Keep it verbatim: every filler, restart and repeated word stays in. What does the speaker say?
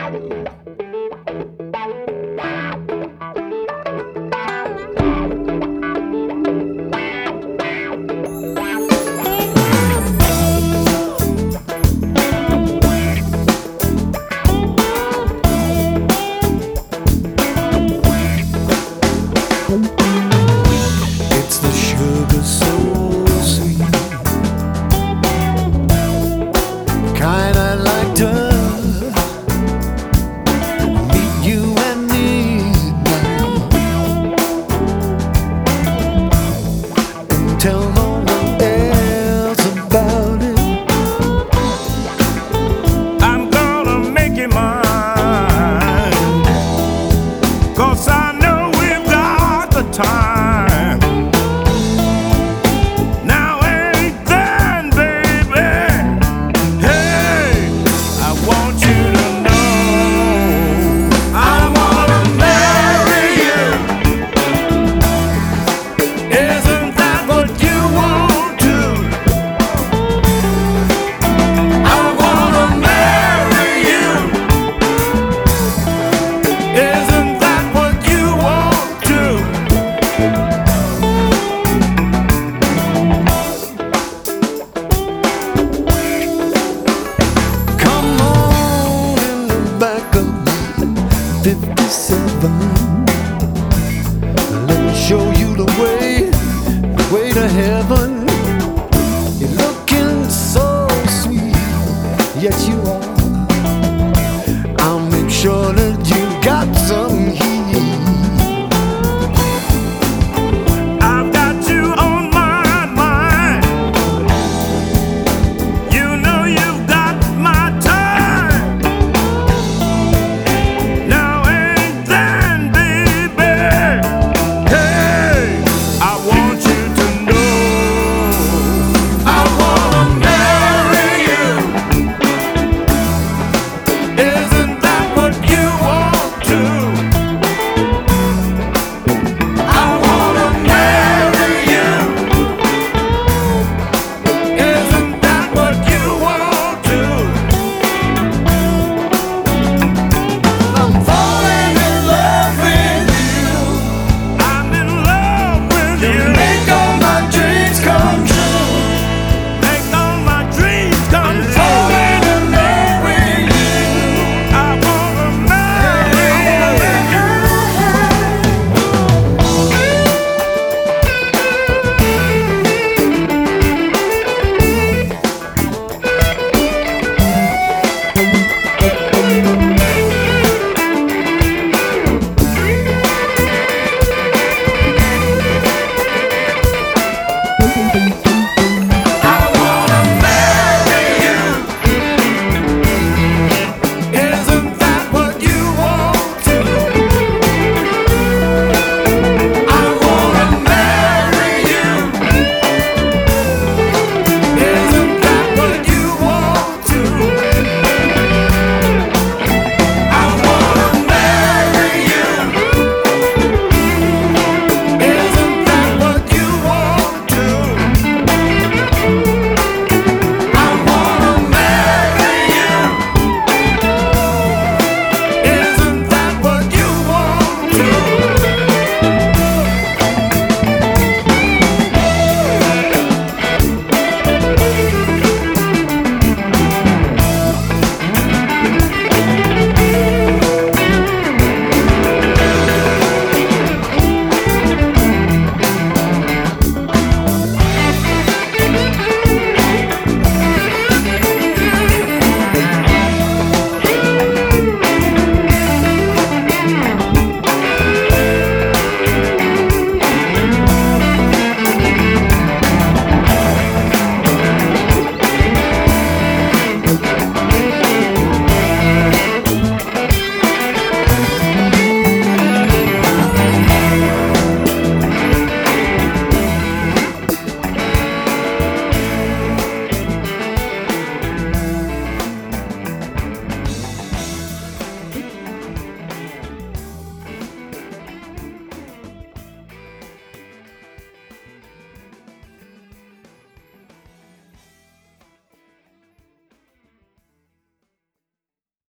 It's the sugar so sweet, kinda like to meet you at midnight and tell no one else about it. I'm gonna make it mine, 'cause I know we've got the time. Now ain't then, baby. Hey, I want you to know I wanna marry you. Isn't that what you want to? I wanna marry you. Isn't that what you want to? Come on in the back of fifty-seven. Let me show you the way, the way to heaven. You're looking so sweet, yet you